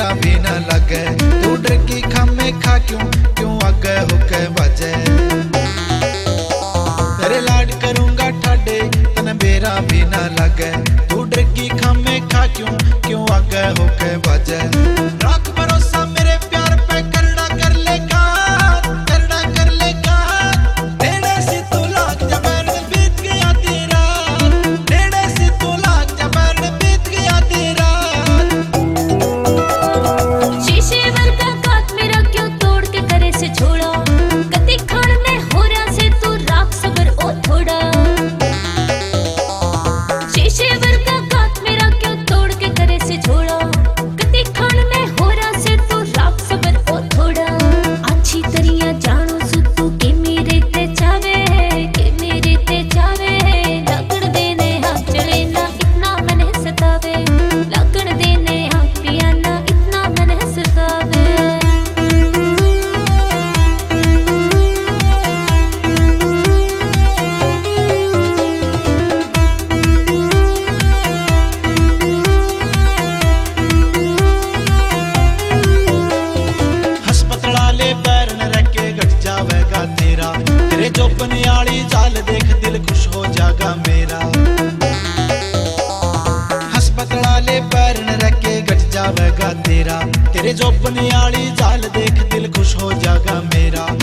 मेरा भी न लगे। तू डर की खामे खा क्यों क्यों आगे होके बजे। तेरे लाड करूंगा ठाडे तने मेरा भी न लगे। तू डर की खामे खा क्यों क्यों आगे होके बजे। रख भरोसा मेरे प्यार पे करना कर लेगा करना कर लेगा। नेड़े से तू लाग जबर बीत गया तेरा। नेड़े से तू लाग जबर बीत गया तेरा। शीशे वर्गा काट मेरा क्यों तोड़ के करे से छोड़ा। कति खड़ में हो रहा से तू राख सबर ओ थोड़ा। शीशे वर्गा काट मेरा क्यों तोड़ के करे से छोड़ा। कति खड़ में हो रहा से तू राख सबर ओ थोड़ा। अच्छी तरिया जानो सु तू के मेरे ते चावे के मेरे ते चावे। लगन देने हाथ चले ना इतना मन सतावे। लगन देने हाथ पिया ना इतना मन सतावे। हस्पताल ले पैर न रखे घट जावेगा तेरा। तेरे जो बनियाली चाल देख दिल खुश हो जाएगा मेरा। हस्पताल ले पैर न रखे घट जावेगा तेरा। तेरे जो बनियाली चाल देख दिल खुश हो जाएगा मेरा।